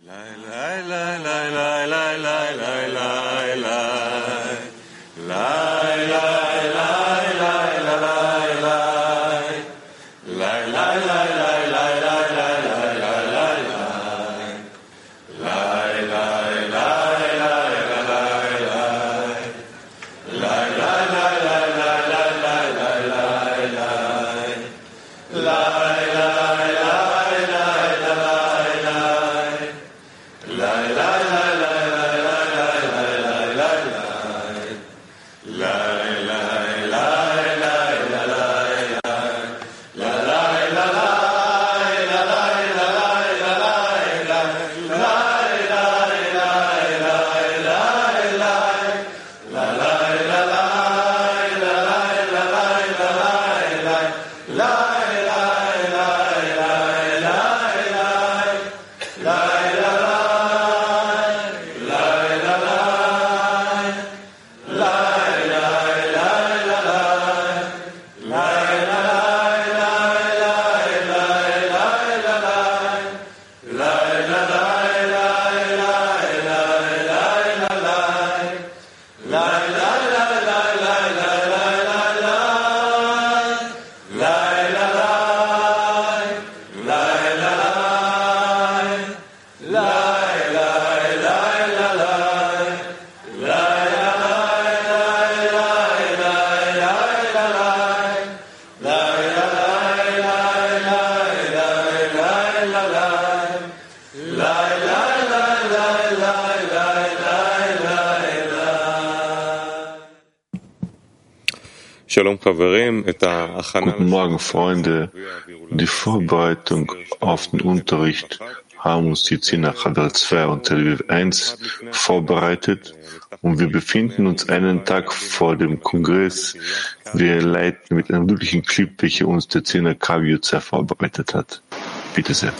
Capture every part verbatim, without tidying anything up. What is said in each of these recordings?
Guten Morgen, Freunde. Die Vorbereitung auf den Unterricht haben uns die Zehner Chadal zwei und Tel Aviv eins vorbereitet und wir befinden uns einen Tag vor dem Kongress. Wir leiten mit einem glücklichen Clip, welcher uns der Zehner K B U zwei vorbereitet hat. Bitte sehr.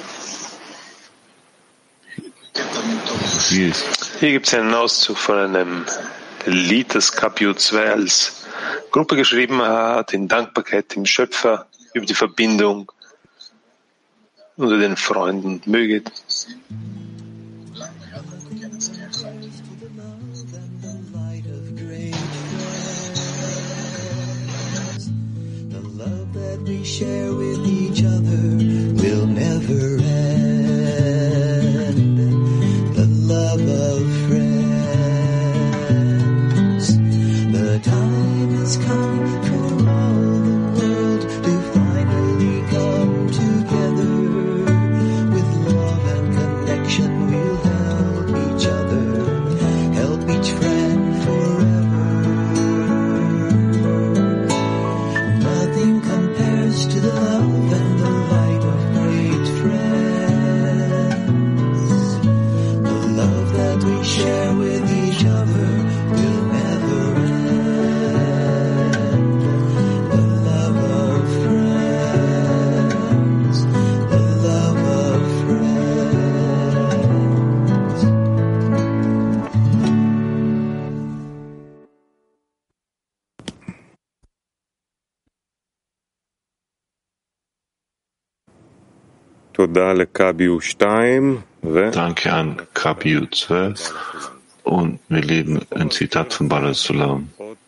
Hier gibt es einen Auszug von einem Lied, das K B U zwei als Gruppe geschrieben hat, in Dankbarkeit dem Schöpfer über die Verbindung unter den Freunden. Möge come for all the world to finally come together. With love and connection we'll help each other, help each friend forever. Nothing compares to the love and the light of great friends. The love that we share with each other will never end. Danke an K B U zwei und wir lesen ein Zitat von Baal Sulam.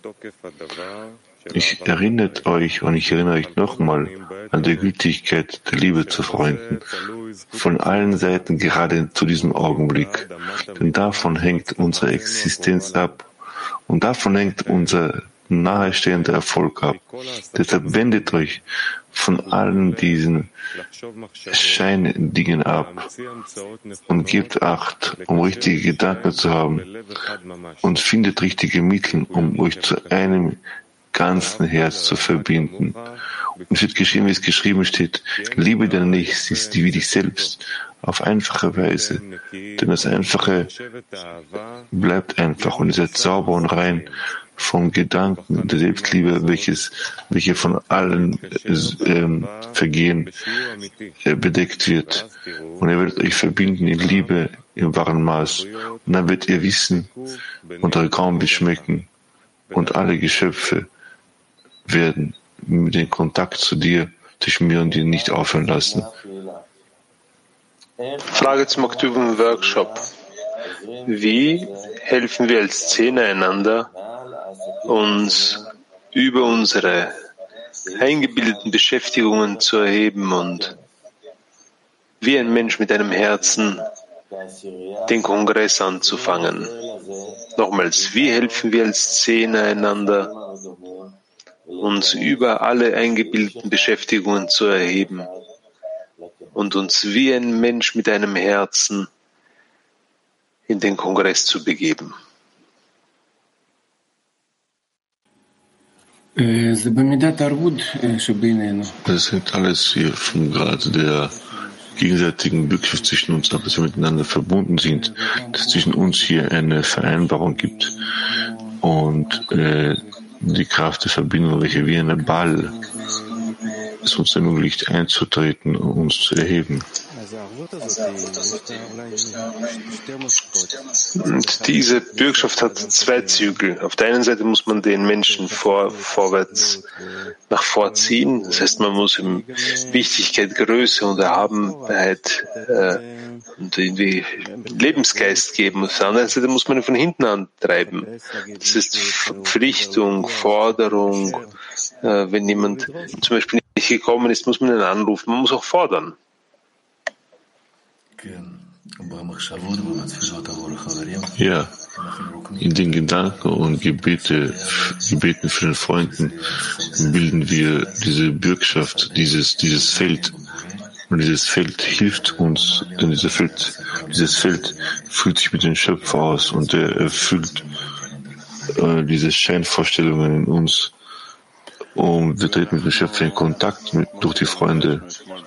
Ich erinnert euch und ich erinnere euch nochmal an die Gültigkeit der Liebe zu Freunden, von allen Seiten gerade zu diesem Augenblick, denn davon hängt unsere Existenz ab und davon hängt unser nahestehender Erfolg ab. Deshalb wendet euch von allen diesen Scheindingen ab und gebt Acht, um richtige Gedanken zu haben und findet richtige Mittel, um euch zu einem ganzen Herz zu verbinden. Und es wird geschehen, wie es geschrieben steht, liebe deinen Nächsten wie dich selbst, auf einfache Weise. Denn das Einfache bleibt einfach und ihr seid sauber und rein vom Gedanken der Selbstliebe, welches, welche von allen äh, Vergehen äh, bedeckt wird. Und ihr werdet euch verbinden in Liebe im wahren Maß. Und dann werdet ihr wissen und euer Raum beschmecken und alle Geschöpfe werden den Kontakt zu dir, zwischen mir und dir nicht aufhören lassen. Frage zum aktiven Workshop. Wie helfen wir als Zehner einander, uns über unsere eingebildeten Beschäftigungen zu erheben und wie ein Mensch mit einem Herzen den Kongress anzufangen? Nochmals, wie helfen wir als Zehner einander, uns über alle eingebildeten Beschäftigungen zu erheben und uns wie ein Mensch mit einem Herzen in den Kongress zu begeben? Das hängt alles hier vom Grad der gegenseitigen Bürgschaft zwischen uns ab, dass wir miteinander verbunden sind, dass es zwischen uns hier eine Vereinbarung gibt und äh, die Kraft der Verbindung, welche wie ein Ball es uns ermöglicht, einzutreten und uns zu erheben. Und diese Bürgschaft hat zwei Zügel. Auf der einen Seite muss man den Menschen vor, vorwärts nach vorziehen. Das heißt, man muss ihm Wichtigkeit, Größe und Erhabenheit äh, und irgendwie Lebensgeist geben. Auf der anderen Seite muss man ihn von hinten antreiben. Das ist Verpflichtung, Forderung. Äh, wenn jemand zum Beispiel nicht gekommen ist, muss man ihn anrufen. Man muss auch fordern. Ja, in den Gedanken und Gebete, Gebeten für den Freunden bilden wir diese Bürgschaft, dieses, dieses Feld. Und dieses Feld hilft uns, denn dieses Feld, dieses Feld fühlt sich mit dem Schöpfer aus und er erfüllt äh, diese Scheinvorstellungen in uns. Und wir treten mit dem Schöpfer in Kontakt mit, durch die Freunde.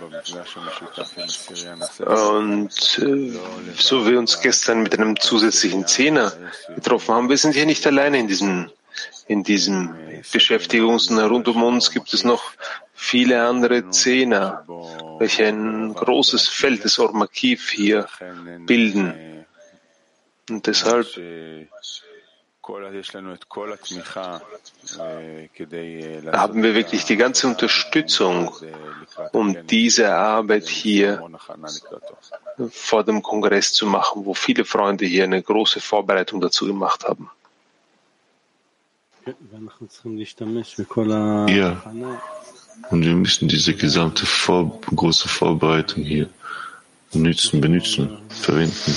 Und äh, so wie wir uns gestern mit einem zusätzlichen Zehner getroffen haben, wir sind hier nicht alleine in diesem, in diesem Beschäftigungs- und rund um uns gibt es noch viele andere Zehner, welche ein großes Feld des Ormakiv hier bilden. Und deshalb haben wir wirklich die ganze Unterstützung, um diese Arbeit hier vor dem Kongress zu machen, wo viele Freunde hier eine große Vorbereitung dazu gemacht haben. Ja, und wir müssen diese gesamte Vor- große Vorbereitung hier nützen, benutzen, verwenden.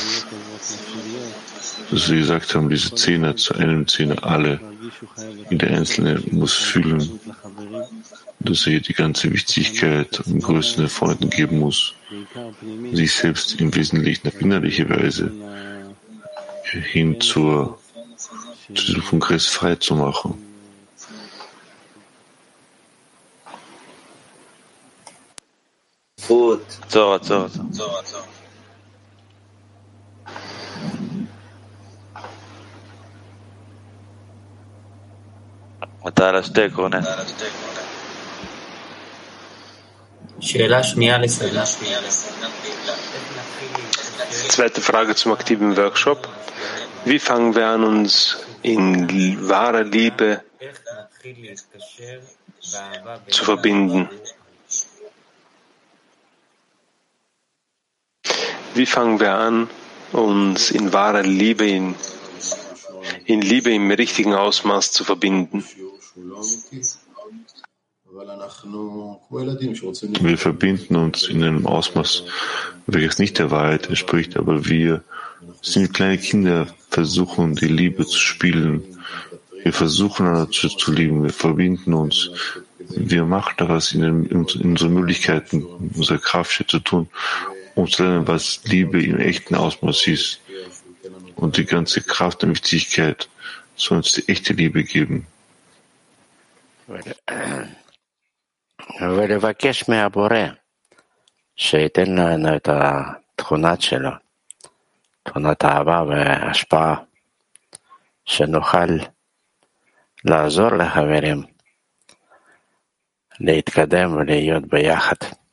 Dass wir gesagt haben, diese Zehner zu einem Zehner, alle, jeder Einzelne muss fühlen, dass er die ganze Wichtigkeit und Größe den Freunden geben muss, sich selbst im Wesentlichen auf innerliche Weise hin zur, zu diesem Kongress frei zu machen. Gut. So, so, so. אתה על השתק, רונן. שאלה שנייה לסדר. Zweite Frage zum aktiven Workshop. Wie fangen wir an, uns in wahrer Liebe zu verbinden? Wie fangen wir an, uns in wahrer Liebe, in, in Liebe im richtigen Ausmaß zu verbinden? Wir verbinden uns in einem Ausmaß, welches nicht der Wahrheit entspricht, aber wir sind kleine Kinder, versuchen die Liebe zu spielen. Wir versuchen einander zu, zu lieben, wir verbinden uns. Wir machen das in, den, in unseren Möglichkeiten, unserer Kraft zu tun, um zu lernen, was Liebe im echten Ausmaß ist. Und die ganze Kraft und Wichtigkeit soll uns die echte Liebe geben. ולבקש מהבורא שייתן לנו את התכונות שלו, תכונות אהבה והשפעה, שנוכל לעזור לחברים להתקדם ולהיות ביחד.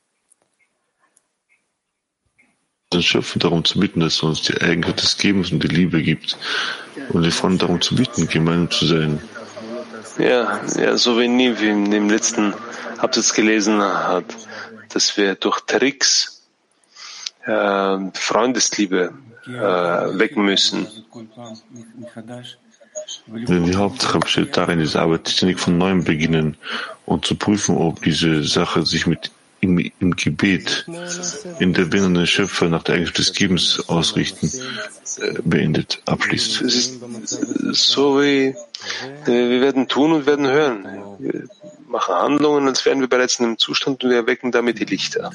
Den Schöpfer darum zu bitten, dass er uns die Eigenheit des Gebens und die Liebe gibt und den Freunden darum zu bitten, gemeinsam zu sein. Ja, ja, so wie Niv in dem letzten Absatz gelesen hat, dass wir durch Tricks äh, Freundesliebe äh, wecken müssen. Denn die Hauptsache besteht darin, diese Arbeit ständig von neuem beginnen und zu prüfen, ob diese Sache sich mit im, im Gebet in der Bindung des Schöpfer nach der Eigenschaft des Gebens ausrichten, äh, beendet, abschließt. Es ist so wie, äh, wir werden tun und werden hören. Wir machen Handlungen, als wären wir bereits in einem Zustand und wir erwecken damit die Lichter.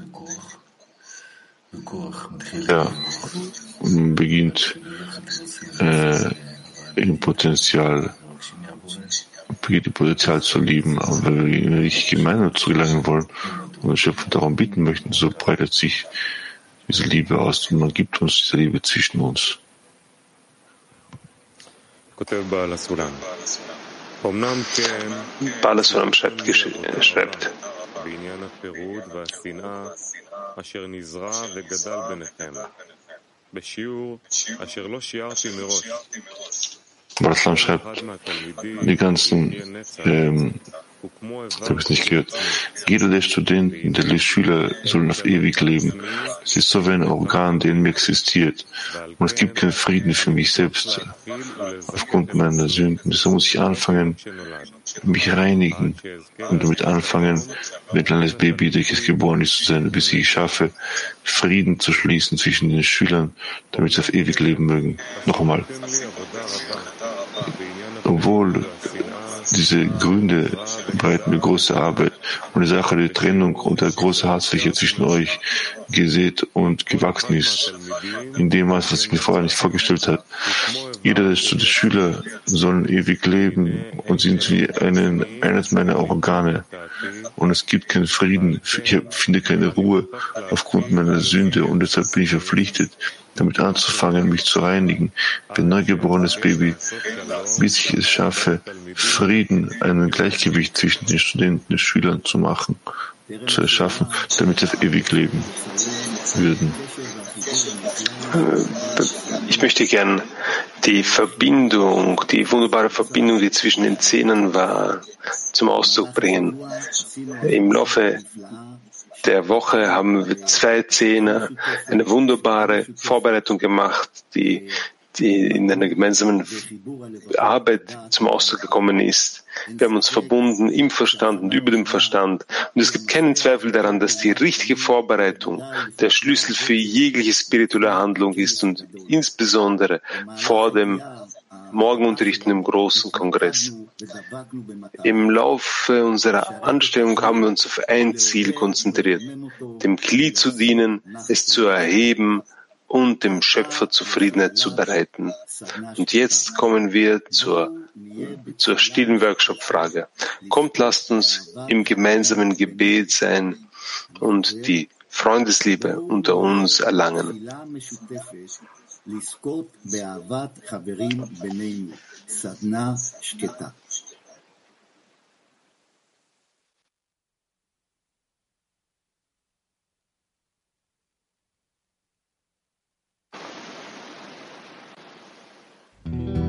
Ja, man beginnt äh, im Potenzial, beginnt im Potenzial zu lieben, aber wenn wir nicht gemeinsam zu gelangen wollen und den Schöpfer darum bitten möchten, so breitet sich diese Liebe aus und man gibt uns diese Liebe zwischen uns. Balasulam schreibt, schreibt Balaslam schreibt, die ganzen, ähm, ich habe es nicht gehört, jeder der Studenten, der Schüler sollen auf ewig leben. Es ist so wie ein Organ, der in mir existiert. Und es gibt keinen Frieden für mich selbst aufgrund meiner Sünden. Deshalb muss ich anfangen, mich reinigen und damit anfangen, wie ein kleines Baby, welches geboren ist, zu sein, bis ich schaffe, Frieden zu schließen zwischen den Schülern, damit sie auf ewig leben mögen. Noch einmal. Obwohl diese Gründe bereiten eine große Arbeit und die Sache der Trennung und der große Hassfläche zwischen euch gesät und gewachsen ist, in dem Maß, was ich mir vorher nicht vorgestellt habe. Jeder der Schüler soll ewig leben und sind wie einen, eines meiner Organe. Und es gibt keinen Frieden, ich finde keine Ruhe aufgrund meiner Sünde und deshalb bin ich verpflichtet, damit anzufangen, mich zu reinigen, wie ein neugeborenes Baby, bis ich es schaffe, Frieden, ein Gleichgewicht zwischen den Studenten, den Schülern zu machen, zu erschaffen, damit sie auf ewig leben würden. Ich möchte gern die Verbindung, die wunderbare Verbindung, die zwischen den Zähnen war, zum Ausdruck bringen. Im Laufe der Woche haben wir zwei Zehner eine wunderbare Vorbereitung gemacht, die, die in einer gemeinsamen Arbeit zum Ausdruck gekommen ist. Wir haben uns verbunden im Verstand und über dem Verstand. Und es gibt keinen Zweifel daran, dass die richtige Vorbereitung der Schlüssel für jegliche spirituelle Handlung ist und insbesondere vor dem Morgenunterricht und im großen Kongress. Im Laufe unserer Anstrengung haben wir uns auf ein Ziel konzentriert, dem Kli zu dienen, es zu erheben und dem Schöpfer Zufriedenheit zu bereiten. Und jetzt kommen wir zur, zur stillen Workshop-Frage. Kommt, lasst uns im gemeinsamen Gebet sein und die Freundesliebe unter uns erlangen. Thank you.